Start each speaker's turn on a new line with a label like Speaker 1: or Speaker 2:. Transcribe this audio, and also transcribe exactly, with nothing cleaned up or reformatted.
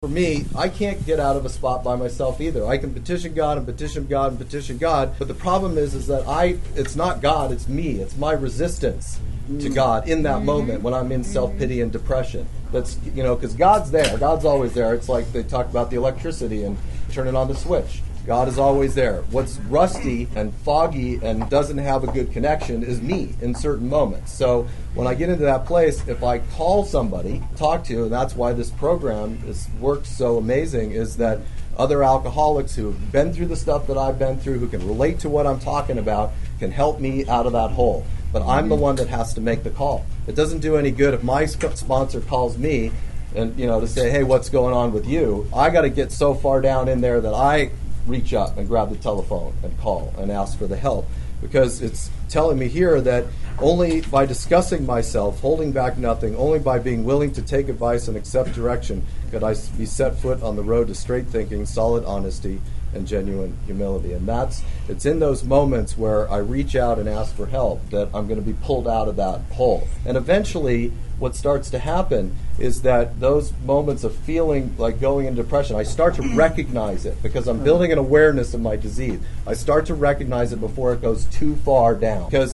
Speaker 1: For me, I can't get out of a spot by myself either. I can petition God and petition God and petition God, but the problem is is that I it's not God, it's me. It's my resistance to God in that moment when I'm in self-pity and depression. That's, you know, because God's there. God's always there. It's like they talk about the electricity and turning on the switch. God is always there. What's rusty and foggy and doesn't have a good connection is me in certain moments. So when I get into that place, if I call somebody, talk to, and that's why this program is works so amazing, is that other alcoholics who have been through the stuff that I've been through, who can relate to what I'm talking about, can help me out of that hole. But I'm the one that has to make the call. It doesn't do any good if my sp- sponsor calls me and, you know, to say, hey, what's going on with you? I got to get so far down in there that I reach up and grab the telephone and call and ask for the help, because it's telling me here that only by discussing myself, holding back nothing, only by being willing to take advice and accept direction could I be set foot on the road to straight thinking, solid honesty, and genuine humility. And that's it's in those moments where I reach out and ask for help that I'm going to be pulled out of that hole. And eventually what starts to happen is that those moments of feeling like going into depression, I start to recognize it because I'm building an awareness of my disease. I start to recognize it before it goes too far down. Because